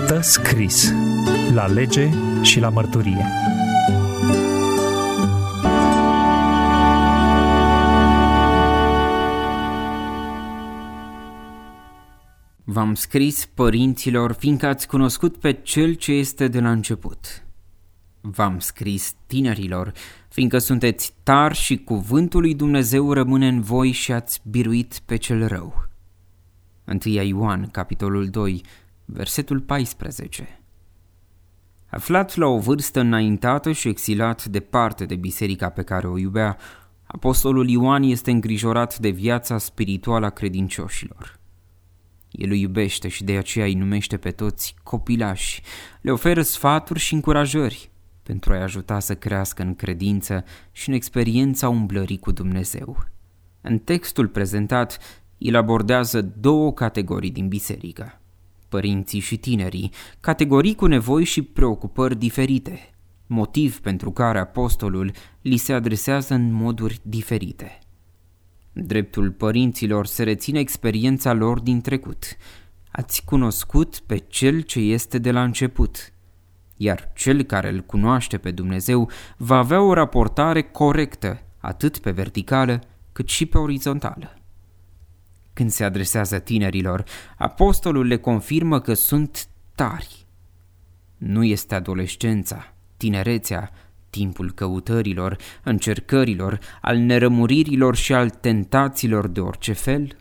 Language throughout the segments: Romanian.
Stă scris la lege și la mărturie. V-am scris, părinților, fiindcă ați cunoscut pe Cel ce este de la început. V-am scris, tinerilor, fiindcă sunteți tari și cuvântul lui Dumnezeu rămâne în voi și ați biruit pe cel rău. 1 Ioan, capitolul 2, versetul 14. Aflat la o vârstă înaintată și exilat departe de biserica pe care o iubea, apostolul Ioan este îngrijorat de viața spirituală a credincioșilor. El îi iubește și de aceea îi numește pe toți copilași, le oferă sfaturi și încurajări pentru a-i ajuta să crească în credință și în experiența umblării cu Dumnezeu. În textul prezentat, el abordează două categorii din biserică: părinții și tinerii, categorii cu nevoi și preocupări diferite, motiv pentru care apostolul li se adresează în moduri diferite. Dreptul părinților se reține experiența lor din trecut. Ați cunoscut pe Cel ce este de la început, iar cel care îl cunoaște pe Dumnezeu va avea o raportare corectă, atât pe verticală cât și pe orizontală. Când se adresează tinerilor, apostolul le confirmă că sunt tari. Nu este adolescența, tinerețea, timpul căutărilor, încercărilor, al nerămuririlor și al tentațiilor de orice fel?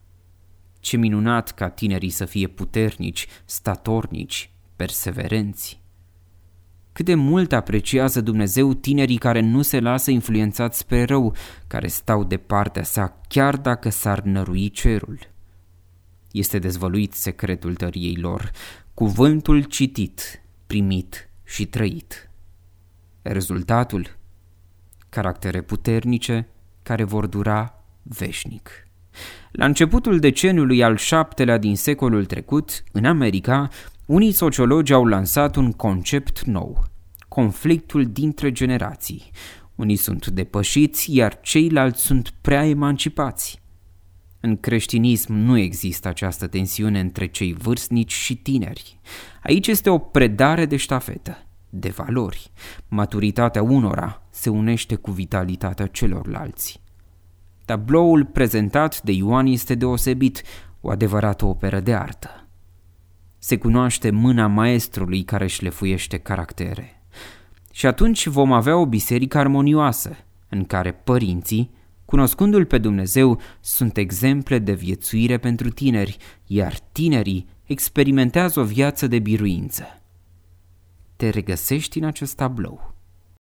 Ce minunat ca tinerii să fie puternici, statornici, perseverenți! Cât de mult apreciază Dumnezeu tinerii care nu se lasă influențați spre rău, care stau de partea sa chiar dacă s-ar nărui cerul. Este dezvăluit secretul tăriei lor, cuvântul citit, primit și trăit. Rezultatul? Caractere puternice care vor dura veșnic. La începutul deceniului al 7-lea din secolul trecut, în America, unii sociologi au lansat un concept nou: conflictul dintre generații. Unii sunt depășiți, iar ceilalți sunt prea emancipați. În creștinism nu există această tensiune între cei vârstnici și tineri. Aici este o predare de ștafetă, de valori. Maturitatea unora se unește cu vitalitatea celorlalți. Tabloul prezentat de Ioan este deosebit, o adevărată operă de artă. Se cunoaște mâna maestrului care șlefuiește caractere. Și atunci vom avea o biserică armonioasă, în care părinții, cunoscându-L pe Dumnezeu, sunt exemple de viețuire pentru tineri, iar tinerii experimentează o viață de biruință. Te regăsești în acest tablou.